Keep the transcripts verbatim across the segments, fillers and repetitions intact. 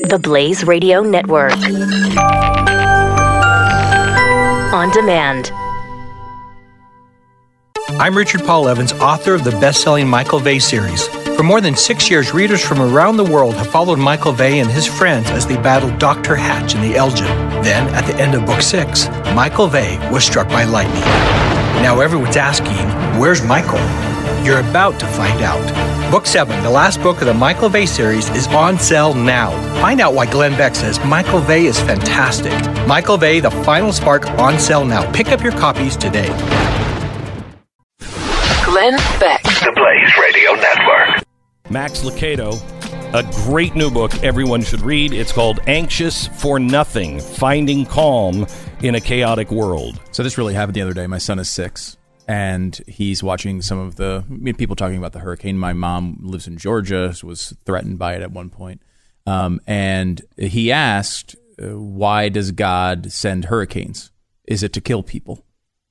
The Blaze Radio Network. On demand. I'm Richard Paul Evans, author of the best-selling Michael Vey series. For more than six years, readers from around the world have followed Michael Vey and his friends as they battled Doctor Hatch in the Elgin. Then, at the end of book six, Michael Vey was struck by lightning. Now everyone's asking, where's Michael? You're about to find out. Book seven, the last book of the Michael Vey series, is on sale now. Find out why Glenn Beck says Michael Vey is fantastic. Michael Vey, The Final Spark, on sale now. Pick up your copies today. Glenn Beck. The Blaze Radio Network. Max Lucado, a great new book everyone should read. It's called Anxious for Nothing, Finding Calm in a Chaotic World. So this really happened the other day. My son is six, and he's watching some of the I mean, people talking about the hurricane. My mom lives in Georgia, was threatened by it at one point. Um, and he asked, uh, why does God send hurricanes? Is it to kill people?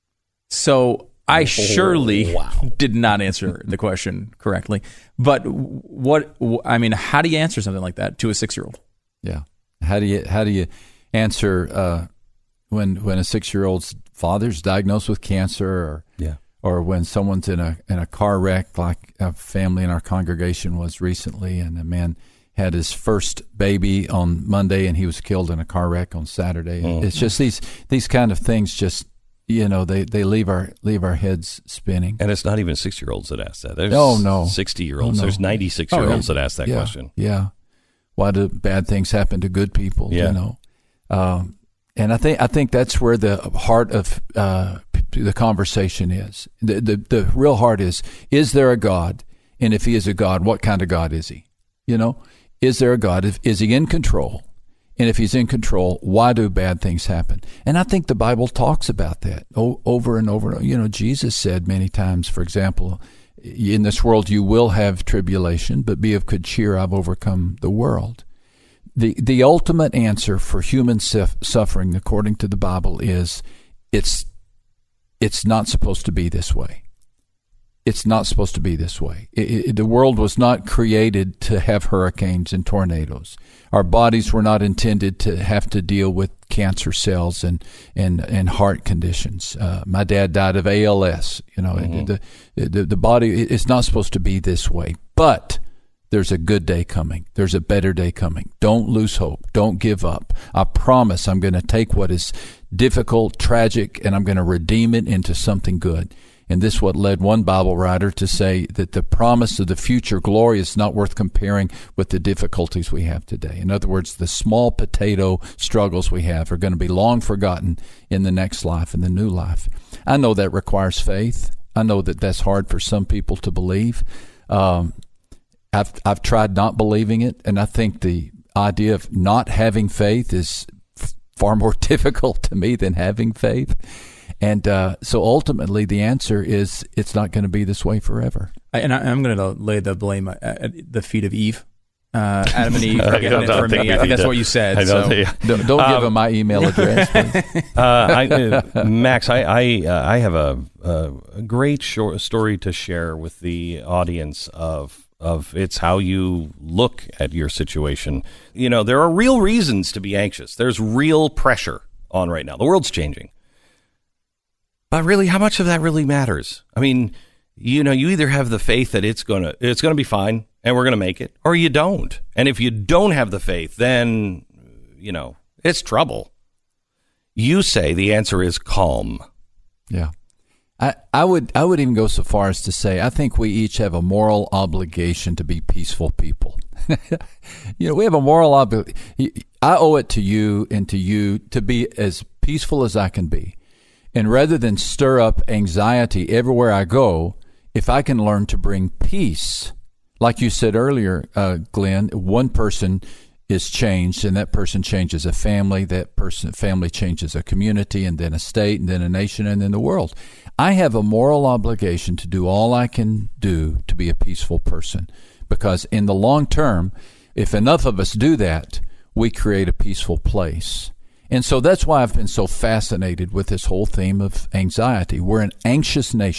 So I surely oh, wow. did not answer the question correctly. But what, I mean, how do you answer something like that to a six-year-old? Yeah. How do you, how do you answer uh, when when a six-year-old's father's diagnosed with cancer, or yeah. or when someone's in a in a car wreck, like a family in our congregation was recently, and a man had his first baby on Monday and he was killed in a car wreck on Saturday. Mm-hmm. It's just these these kind of things just, you know, they, they leave our leave our heads spinning. And it's not even six-year-olds that ask that. There's oh, no. sixty-year-olds. Oh, no. There's ninety-six-year-olds oh, yeah. that ask that yeah. question. Yeah. Why do bad things happen to good people, yeah. you know? Um, and I think I think that's where the heart of uh, the conversation is. The, the the real heart is, is there a God? And if he is a God, what kind of God is he? You know, is there a God? If, is he in control? And if he's in control, why do bad things happen? And I think the Bible talks about that o- over and over. You know, Jesus said many times, for example, in this world you will have tribulation, but be of good cheer, I've overcome the world. The the ultimate answer for human suf- suffering, according to the Bible, is it's it's not supposed to be this way. It's not supposed to be this way. It, it, the world was not created to have hurricanes and tornadoes. Our bodies were not intended to have to deal with cancer cells and and, and heart conditions. Uh, my dad died of A L S. You know, mm-hmm. the, the the body, it's not supposed to be this way. But there's a good day coming. There's a better day coming. Don't lose hope. Don't give up. I promise I'm going to take what is difficult, tragic, and I'm going to redeem it into something good. And this is what led one Bible writer to say that the promise of the future glory is not worth comparing with the difficulties we have today. In other words, the small potato struggles we have are going to be long forgotten in the next life, in the new life. I know that requires faith. I know that that's hard for some people to believe. Um, I've I've tried not believing it, and I think the idea of not having faith is f- far more difficult to me than having faith. And uh, so ultimately the answer is it's not going to be this way forever. And I, I'm going to lay the blame at the feet of Eve. Uh, Adam and Eve are getting it for me. I think that's what you said. I so. think, don't don't um, give them my email address, please. uh, I, uh, Max, I I, uh, I have a, a great short story to share with the audience of of it's how you look at your situation. You know, there are real reasons to be anxious. There's real pressure on right now. The world's changing. But really, how much of that really matters? I mean, you know, you either have the faith that it's gonna it's gonna be fine and we're gonna make it, or you don't. And if you don't have the faith, then, you know, it's trouble. You say the answer is calm. Yeah. I, I would I would even go so far as to say I think we each have a moral obligation to be peaceful people. You know, we have a moral obligation. I owe it to you and to you to be as peaceful as I can be. And rather than stir up anxiety everywhere I go, if I can learn to bring peace, like you said earlier, uh, Glenn, one person is changed, and that person changes a family, that person family changes a community, and then a state, and then a nation, and then the world. I have a moral obligation to do all I can do to be a peaceful person, because in the long term, if enough of us do that, we create a peaceful place. And so that's why I've been so fascinated with this whole theme of anxiety. We're an anxious nation.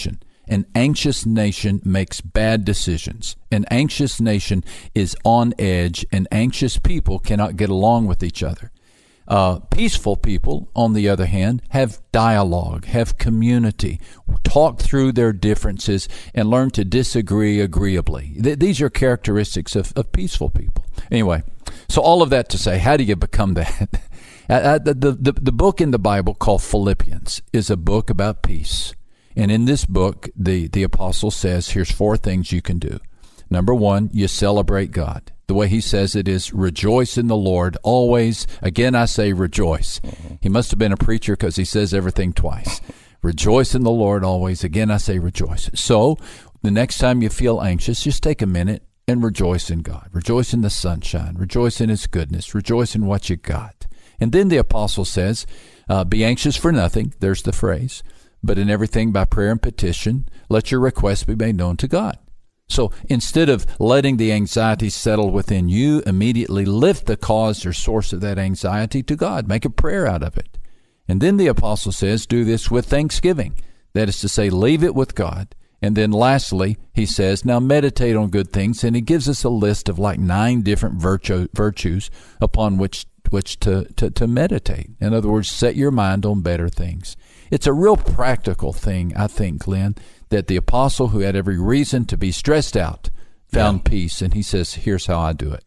An anxious nation makes bad decisions. An anxious nation is on edge, and anxious people cannot get along with each other. Uh, peaceful people, on the other hand, have dialogue, have community, talk through their differences, and learn to disagree agreeably. Th- these are characteristics of, of peaceful people. Anyway, so all of that to say, how do you become that? uh, the, the, the book in the Bible called Philippians is a book about peace. And in this book, the, the apostle says, here's four things you can do. Number one, you celebrate God. The way he says it is, rejoice in the Lord always. Again, I say rejoice. Mm-hmm. He must have been a preacher because he says everything twice. Rejoice in the Lord always. Again, I say rejoice. So the next time you feel anxious, just take a minute and rejoice in God. Rejoice in the sunshine. Rejoice in his goodness. Rejoice in what you got. And then the apostle says, uh, be anxious for nothing. There's the phrase. But in everything by prayer and petition, let your requests be made known to God. So instead of letting the anxiety settle within you, immediately lift the cause or source of that anxiety to God. Make a prayer out of it. And then the apostle says, do this with thanksgiving. That is to say, leave it with God. And then lastly, he says, now meditate on good things. And he gives us a list of like nine different virtue, virtues upon which which to, to, to meditate. In other words, set your mind on better things. It's a real practical thing, I think, Glenn, that the apostle, who had every reason to be stressed out, found yeah. peace. And he says, here's how I do it.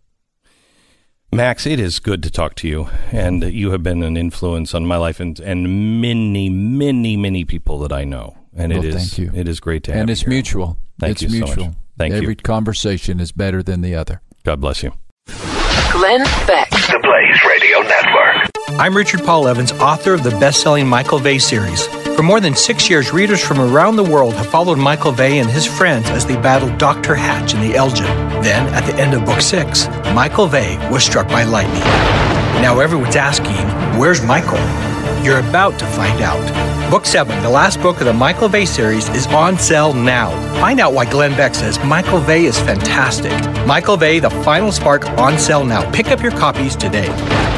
Max, it is good to talk to you. And you have been an influence on my life and, and many, many, many people that I know. And well, it is thank you. It is great to have and you it's here. mutual. Thank it's you mutual. so much. Thank every you. Every conversation is better than the other. God bless you. Glenn Beck. The Blaze Radio Network. I'm Richard Paul Evans, author of the best-selling Michael Vey series. For more than six years, readers from around the world have followed Michael Vey and his friends as they battled Doctor Hatch in the Elgin. Then, at the end of book six, Michael Vey was struck by lightning. Now everyone's asking, where's Michael? You're about to find out. Book seven, the last book of the Michael Vey series, is on sale now. Find out why Glenn Beck says Michael Vey is fantastic. Michael Vey, The Final Spark, on sale now. Pick up your copies today.